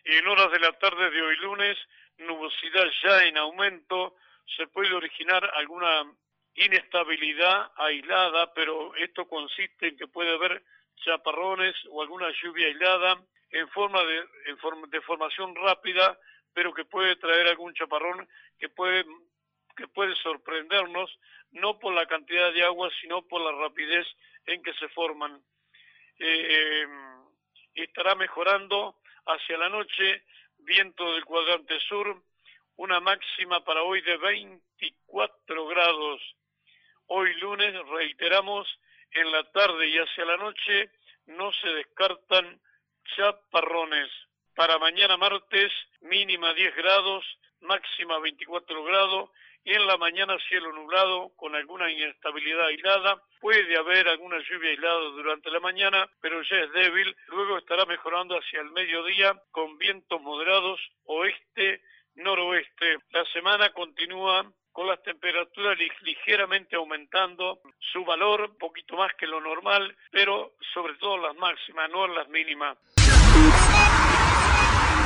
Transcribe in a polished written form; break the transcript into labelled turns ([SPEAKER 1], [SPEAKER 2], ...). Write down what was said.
[SPEAKER 1] En horas de la tarde de hoy lunes, nubosidad ya en aumento, se puede originar alguna inestabilidad aislada, pero esto consiste en que puede haber chaparrones o alguna lluvia aislada de formación rápida, pero que puede traer algún chaparrón que puede sorprendernos, no por la cantidad de agua, sino por la rapidez en que se forman. Eh, Estará mejorando hacia la noche, viento del cuadrante sur, una máxima para hoy de 24 grados. Hoy lunes, reiteramos, en la tarde y hacia la noche no se descartan chaparrones. Para mañana martes, mínima 10 grados, máxima 24 grados, y en la mañana cielo nublado con alguna inestabilidad aislada. Puede haber alguna lluvia aislada durante la mañana, pero ya es débil. Luego estará mejorando hacia el mediodía con vientos moderados oeste-noroeste. La semana continúa con las temperaturas ligeramente aumentando su valor, un poquito más que lo normal, pero sobre todo las máximas, no las mínimas.